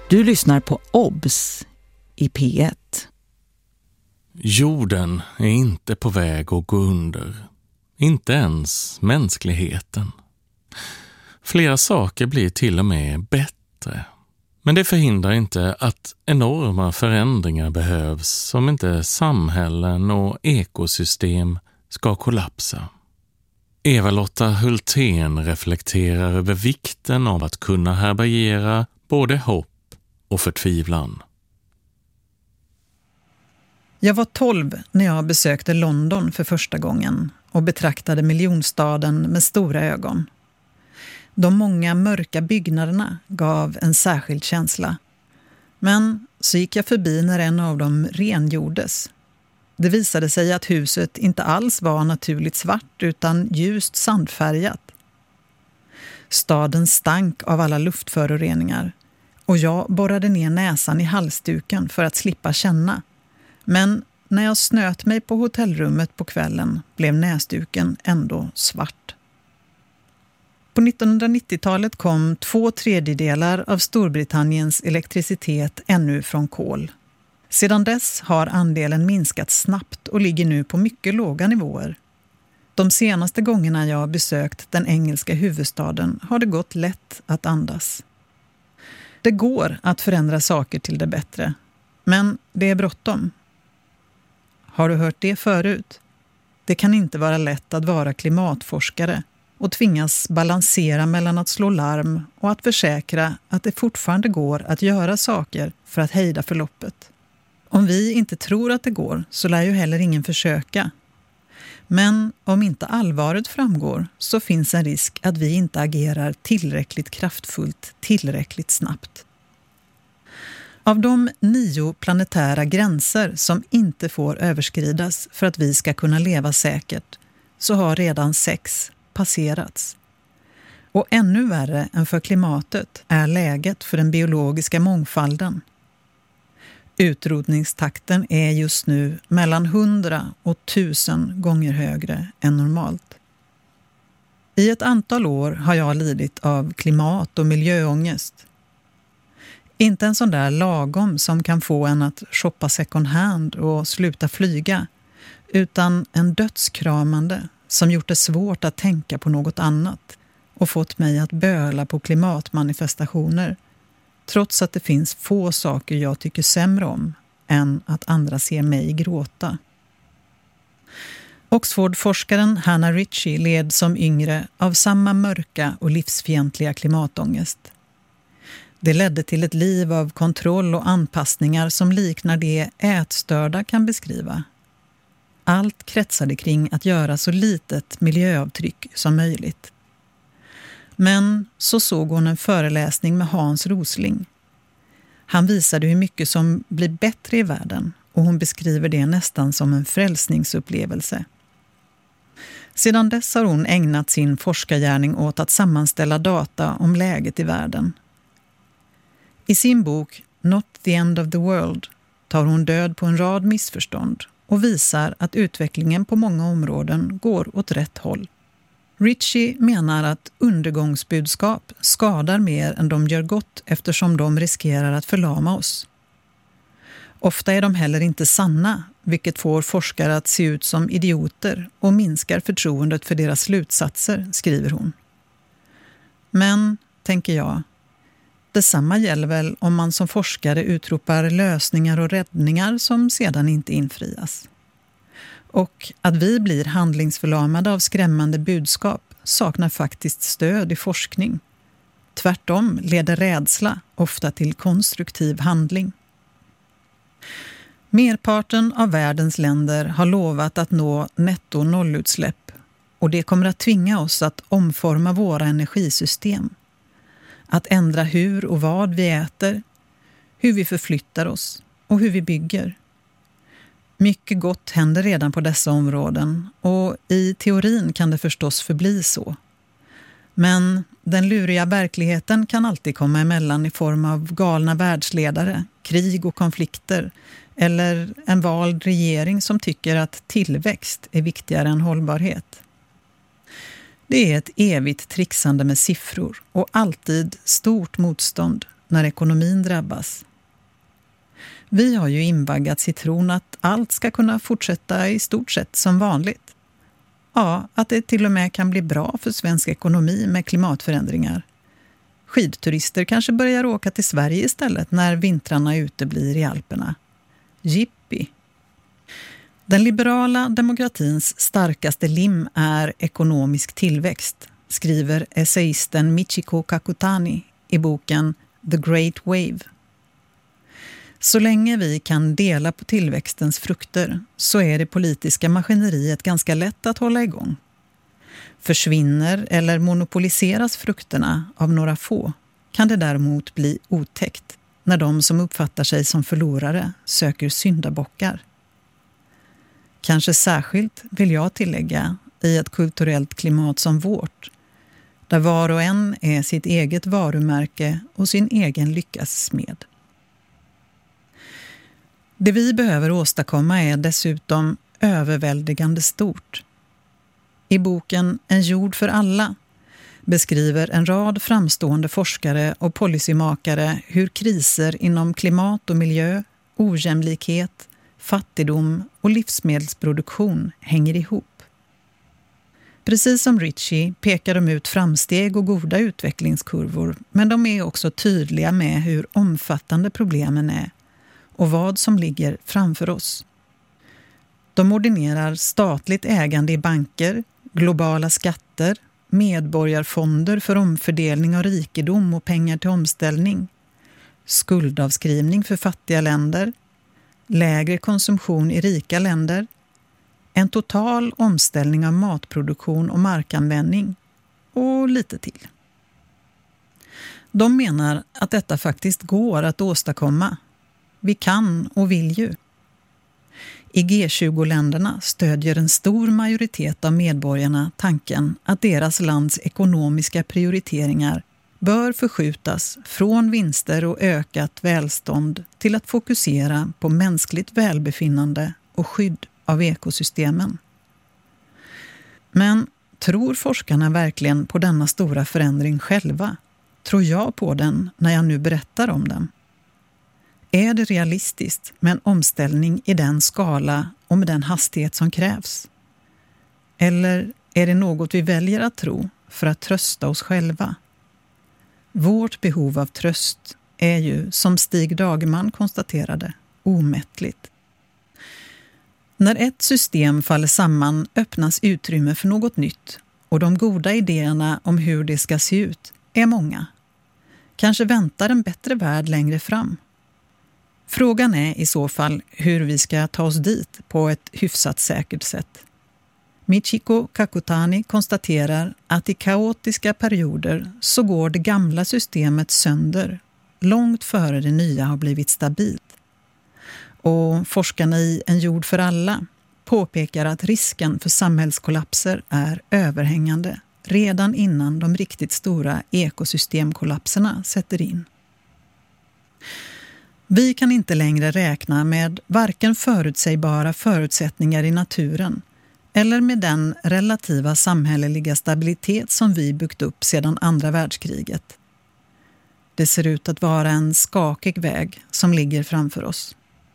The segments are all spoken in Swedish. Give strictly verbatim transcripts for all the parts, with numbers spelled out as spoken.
Du lyssnar på Obs i P ett. Jorden är inte på väg att gå under. Inte ens mänskligheten. Flera saker blir till och med bättre. Men det förhindrar inte att enorma förändringar behövs om inte samhällen och ekosystem ska kollapsa. Eva-Lotta Hultén reflekterar över vikten av att kunna härbärgera både hopp och förtvivlan. Jag var tolv när jag besökte London för första gången och betraktade miljonstaden med stora ögon. De många mörka byggnaderna gav en särskild känsla. Men så gick jag förbi när en av dem rengjordes. Det visade sig att huset inte alls var naturligt svart utan ljust sandfärgat. Staden stank av alla luftföroreningar och jag borrade ner näsan i halsduken för att slippa känna. Men när jag snöt mig på hotellrummet på kvällen blev näsduken ändå svart. På nittonhundranittiotalet kom två tredjedelar av Storbritanniens elektricitet ännu från kol. Sedan dess har andelen minskat snabbt och ligger nu på mycket låga nivåer. De senaste gångerna jag besökt den engelska huvudstaden har det gått lätt att andas. Det går att förändra saker till det bättre, men det är bråttom. Har du hört det förut? Det kan inte vara lätt att vara klimatforskare och tvingas balansera mellan att slå larm och att försäkra att det fortfarande går att göra saker för att hejda förloppet. Om vi inte tror att det går så lär ju heller ingen försöka. Men om inte allvaret framgår så finns en risk att vi inte agerar tillräckligt kraftfullt, tillräckligt snabbt. Av de nio planetära gränser som inte får överskridas för att vi ska kunna leva säkert så har redan sex passerats. Och ännu värre än för klimatet är läget för den biologiska mångfalden. Utrotningstakten är just nu mellan hundra och tusen gånger högre än normalt. I ett antal år har jag lidit av klimat- och miljöångest. Inte en sån där lagom som kan få en att shoppa second hand och sluta flyga, utan en dödskramande som gjort det svårt att tänka på något annat och fått mig att böla på klimatmanifestationer, trots att det finns få saker jag tycker sämre om än att andra ser mig gråta. Oxford-forskaren Hannah Ritchie led som yngre av samma mörka och livsfientliga klimatångest. Det ledde till ett liv av kontroll och anpassningar som liknar det ätstörda kan beskriva. Allt kretsade kring att göra så litet miljöavtryck som möjligt. Men så såg hon en föreläsning med Hans Rosling. Han visade hur mycket som blir bättre i världen och hon beskriver det nästan som en frälsningsupplevelse. Sedan dess har hon ägnat sin forskargärning åt att sammanställa data om läget i världen. I sin bok Not the End of the World tar hon död på en rad missförstånd och visar att utvecklingen på många områden går åt rätt håll. Ritchie menar att undergångsbudskap skadar mer än de gör gott eftersom de riskerar att förlama oss. Ofta är de heller inte sanna, vilket får forskare att se ut som idioter och minskar förtroendet för deras slutsatser, skriver hon. Men, tänker jag, detsamma gäller väl om man som forskare utropar lösningar och räddningar som sedan inte infrias. Och att vi blir handlingsförlamade av skrämmande budskap saknar faktiskt stöd i forskning. Tvärtom leder rädsla ofta till konstruktiv handling. Merparten av världens länder har lovat att nå netto nollutsläpp och det kommer att tvinga oss att omforma våra energisystem. Att ändra hur och vad vi äter, hur vi förflyttar oss och hur vi bygger. Mycket gott händer redan på dessa områden och i teorin kan det förstås förbli så. Men den luriga verkligheten kan alltid komma emellan i form av galna världsledare, krig och konflikter eller en vald regering som tycker att tillväxt är viktigare än hållbarhet. Det är ett evigt trixande med siffror och alltid stort motstånd när ekonomin drabbas. Vi har ju invaggats i tron att allt ska kunna fortsätta i stort sett som vanligt. Ja, att det till och med kan bli bra för svensk ekonomi med klimatförändringar. Skidturister kanske börjar åka till Sverige istället när vintrarna uteblir i Alperna. Jippi! Den liberala demokratins starkaste lim är ekonomisk tillväxt, skriver essayisten Michiko Kakutani i boken The Great Wave. Så länge vi kan dela på tillväxtens frukter så är det politiska maskineriet ganska lätt att hålla igång. Försvinner eller monopoliseras frukterna av några få kan det däremot bli otäckt när de som uppfattar sig som förlorare söker syndabockar. Kanske särskilt, vill jag tillägga, i ett kulturellt klimat som vårt, där var och en är sitt eget varumärke och sin egen lyckas smed. Det vi behöver åstadkomma är dessutom överväldigande stort. I boken En jord för alla beskriver en rad framstående forskare och policymakare hur kriser inom klimat och miljö, ojämlikhet, fattigdom och livsmedelsproduktion hänger ihop. Precis som Ritchie pekar de ut framsteg och goda utvecklingskurvor, men de är också tydliga med hur omfattande problemen är och vad som ligger framför oss. De ordinerar statligt ägande i banker, globala skatter, medborgarfonder för omfördelning av rikedom och pengar till omställning, skuldavskrivning för fattiga länder, lägre konsumtion i rika länder, en total omställning av matproduktion och markanvändning och lite till. De menar att detta faktiskt går att åstadkomma. Vi kan och vill ju. I G tjugo-länderna stödjer en stor majoritet av medborgarna tanken att deras lands ekonomiska prioriteringar bör förskjutas från vinster och ökat välstånd till att fokusera på mänskligt välbefinnande och skydd av ekosystemen. Men tror forskarna verkligen på denna stora förändring själva? Tror jag på den när jag nu berättar om den? Är det realistiskt med en omställning i den skala och med den hastighet som krävs? Eller är det något vi väljer att tro för att trösta oss själva? Vårt behov av tröst är ju, som Stig Dagerman konstaterade, omättligt. När ett system faller samman öppnas utrymme för något nytt och de goda idéerna om hur det ska se ut är många. Kanske väntar en bättre värld längre fram. Frågan är i så fall hur vi ska ta oss dit på ett hyfsat säkert sätt. Michiko Kakutani konstaterar att i kaotiska perioder så går det gamla systemet sönder långt före det nya har blivit stabilt. Och forskarna i En jord för alla påpekar att risken för samhällskollapser är överhängande redan innan de riktigt stora ekosystemkollapserna sätter in. Vi kan inte längre räkna med varken förutsägbara förutsättningar i naturen eller med den relativa samhälleliga stabilitet som vi byggt upp sedan andra världskriget. Det ser ut att vara en skakig väg som ligger framför oss.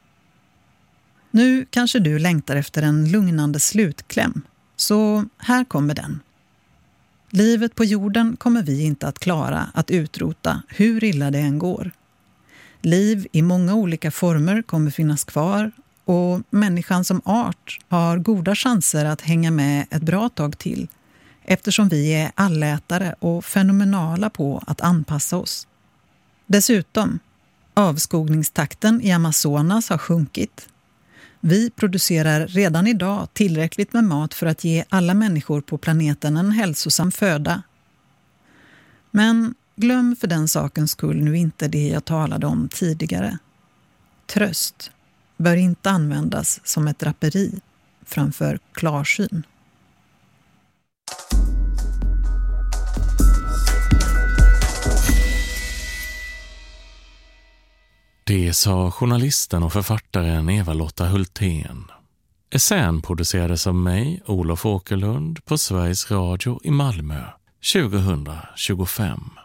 Nu kanske du längtar efter en lugnande slutkläm, så här kommer den. Livet på jorden kommer vi inte att klara att utrota hur illa det än går. Liv i många olika former kommer finnas kvar och människan som art har goda chanser att hänga med ett bra tag till eftersom vi är allätare och fenomenala på att anpassa oss. Dessutom, avskogningstakten i Amazonas har sjunkit. Vi producerar redan idag tillräckligt med mat för att ge alla människor på planeten en hälsosam föda. Men glöm för den sakens skull nu inte det jag talade om tidigare. Tröst bör inte användas som ett draperi framför klarsyn. Det sa journalisten och författaren Eva-Lotta Hultén. Essän producerades av mig, Olof Åkerlund, på Sveriges Radio i Malmö tjugohundratjugofem.